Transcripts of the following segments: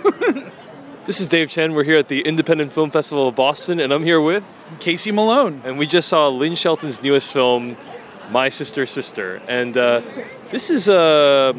This is Dave Chen. We're here at the Independent Film Festival of Boston, and I'm here with Casey Malone. And we just saw Lynn Shelton's newest film, My Sister, Sister. And this is so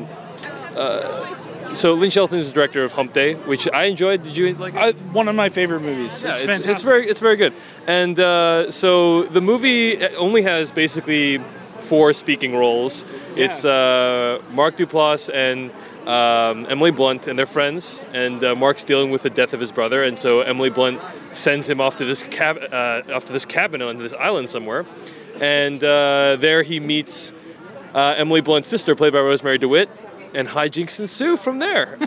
Lynn Shelton is the director of Hump Day, which I enjoyed. Did you like it? One of my favorite movies. Yeah, it's fantastic. It's very good. And so the movie only has basically 4 speaking roles. Yeah. It's Mark Duplass and Emily Blunt, and they're friends. And Mark's dealing with the death of his brother, and so Emily Blunt sends him off to this cabin on this island somewhere. And there he meets Emily Blunt's sister, played by Rosemary DeWitt, and hijinks ensue from there.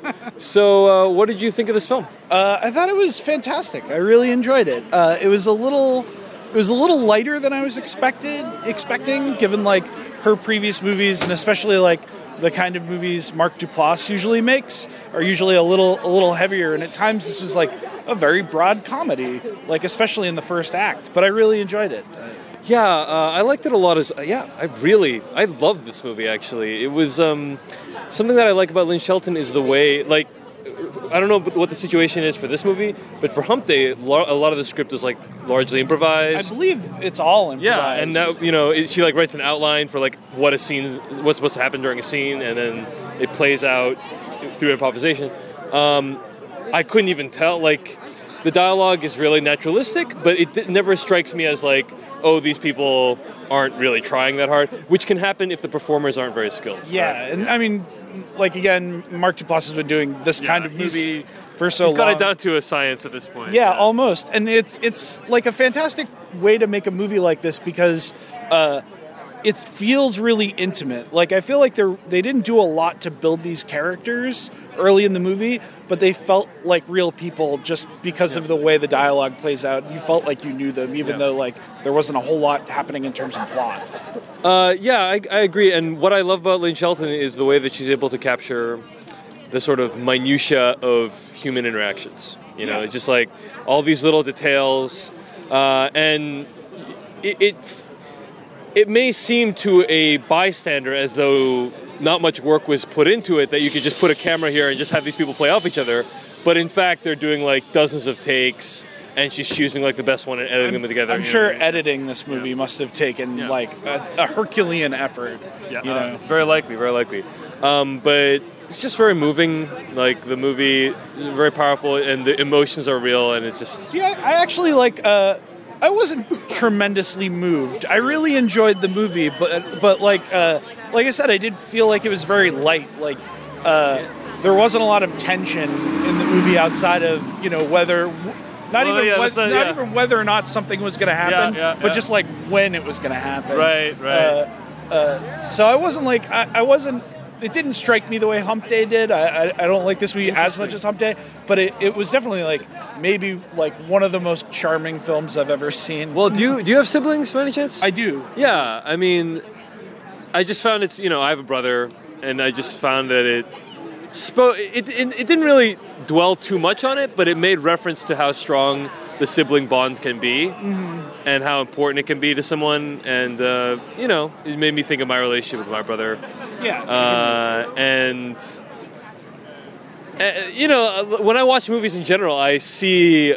So what did you think of this film? I thought it was fantastic. I really enjoyed it. It was a little lighter than I was expecting, given like her previous movies, and especially like the kind of movies Mark Duplass usually makes are usually a little heavier. And at times this was like a very broad comedy, like especially in the first act. But I really enjoyed it. Yeah, I liked it a lot. I loved this movie, actually. It was something that I like about Lynn Shelton is the way, like, I don't know what the situation is for this movie, but for Hump Day, a lot of the script was like largely improvised. I believe it's all improvised. Yeah, and now, she like writes an outline for like what's supposed to happen during a scene, and then it plays out through improvisation. I couldn't even tell, like, the dialogue is really naturalistic, but it never strikes me as like, oh, these people aren't really trying that hard, which can happen if the performers aren't very skilled. Yeah, right? and I mean, like, again, Mark Duplass has been doing this kind of movie for so long. He's got it down to a science at this point. Yeah, almost. And it's like a fantastic way to make a movie like this because it feels really intimate. Like, I feel like they didn't do a lot to build these characters early in the movie, but they felt like real people just because of the way the dialogue plays out. You felt like you knew them, even though like there wasn't a whole lot happening in terms of plot. I agree. And what I love about Lynn Shelton is the way that she's able to capture the sort of minutia of human interactions. It's just like all these little details, and it may seem to a bystander as though not much work was put into it, that you could just put a camera here and just have these people play off each other. But in fact, they're doing like dozens of takes, and she's choosing like the best one and editing them together. I'm sure editing this movie must have taken like a Herculean effort. Yeah, very likely. But it's just very moving. Like, the movie is very powerful, and the emotions are real, and it's just... See, I actually like... I wasn't tremendously moved. I really enjoyed the movie, but like I said, I did feel like it was very light. Like, there wasn't a lot of tension in the movie outside of, whether... Not even whether or not something was going to happen, but just like when it was going to happen. Right. So I wasn't like... I wasn't... It didn't strike me the way Hump Day did. I don't like this movie as much as Hump Day, but it was definitely like maybe like one of the most charming films I've ever seen. Well, do you have siblings by any chance? I do. Yeah, I mean, I just found I have a brother, and I just found that it didn't really dwell too much on it, but it made reference to how strong the sibling bond can be, and how important it can be to someone, and it made me think of my relationship with my brother. Yeah. When I watch movies in general, I see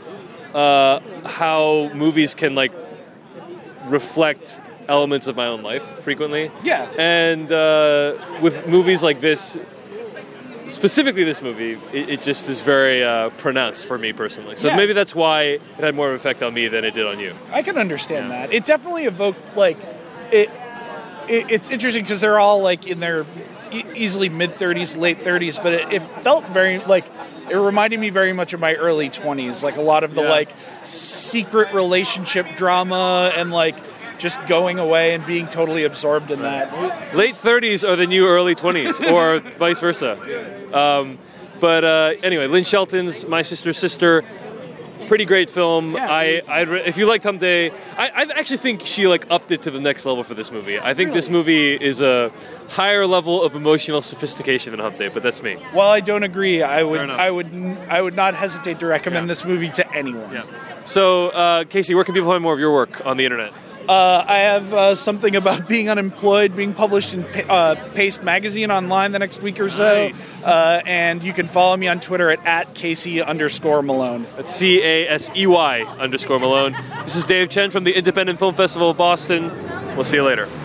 how movies can like reflect elements of my own life frequently. Yeah. And with movies like this, specifically this movie, it just is very pronounced for me personally. So maybe that's why it had more of an effect on me than it did on you. I can understand that. It definitely evoked, like, it's interesting because they're all, like, in their easily mid-30s, late 30s, but it felt very, like, it reminded me very much of my early 20s. Like, a lot of the, like, secret relationship drama and, like, just going away and being totally absorbed in that. Late 30s are the new early 20s, or vice versa. But anyway, Lynn Shelton's My Sister, Sister, pretty great film. Yeah, if you liked Hump Day, I actually think she like upped it to the next level for this movie. I think this movie is a higher level of emotional sophistication than Hump Day, but that's me. Well, I don't agree. I would not hesitate to recommend this movie to anyone. Yeah. So, Casey, where can people find more of your work on the internet? I have something about being unemployed being published in Paste Magazine online the next week or so. Nice. And you can follow me on Twitter at Casey_Malone. That's CASEY_Malone. This is Dave Chen from the Independent Film Festival of Boston. We'll see you later.